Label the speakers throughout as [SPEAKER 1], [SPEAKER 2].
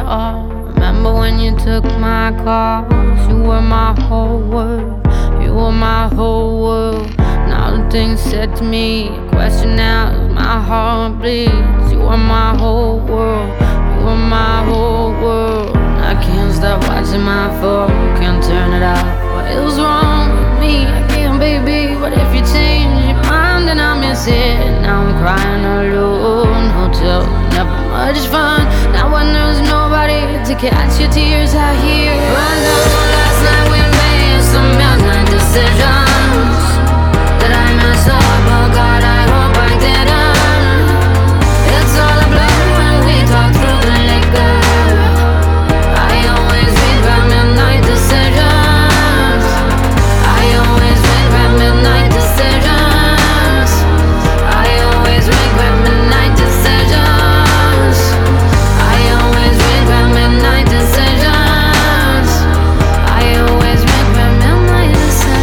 [SPEAKER 1] all. Remember when you took my calls? You were my whole world. You were my whole world. Now the things said to me, a question now as my heart bleeds. You are my whole world. You are my whole world. I can't stop watching my phone, can't turn it off. What is wrong with me? I can't, baby. But if you change your mind, then I miss it. Now I'm crying alone. Hotel, never much fun. Now when there's nobody to catch your tears, I hear I know last night we made some midnight decisions that I messed up. Oh God, I hope I didn't. It's all a blur when we talk through the liquor. I always regret midnight decisions. I always regret midnight decisions. I always regret midnight decisions. I always regret midnight decisions. I always regret midnight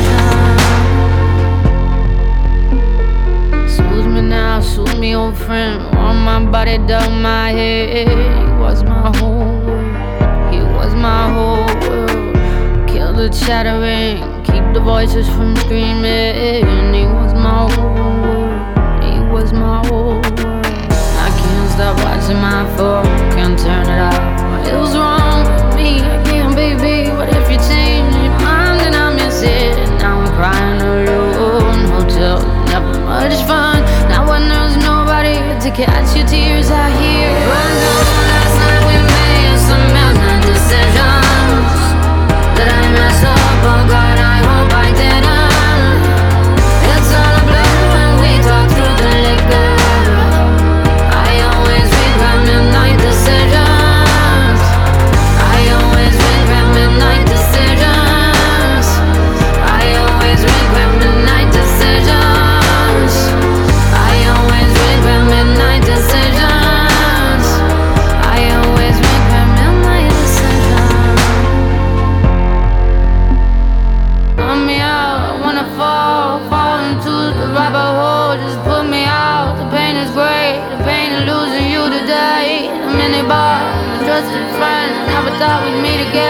[SPEAKER 1] decisions. Soothe me now, soothe me, old friend. Warm my body, down my head. He was my whole world. He was my whole world. Kill the chattering, keep the voices from screaming. He was my whole world. He was my whole world. I can't stop watching my phone, can't turn it off. What is wrong with me? I can't, baby. But if you change your mind, then I miss it. Now I'm crying alone. Hotel, never much fun. Now when there's nobody to catch your tears, I hear I know last night we made some midnight decisions that I messed up. Oh God, I hope I didn't. It's all a blur when we talk through the liquor. I always regret midnight decisions. I always regret midnight decisions. I always regret midnight decisions. I always regret midnight decisions. I always regret midnight decisions. Put me out, I wanna fall into the rabbit hole. Just put me out, the pain is great. The pain of losing you today. The minibar, a trusted friend. Never thought we'd meet again.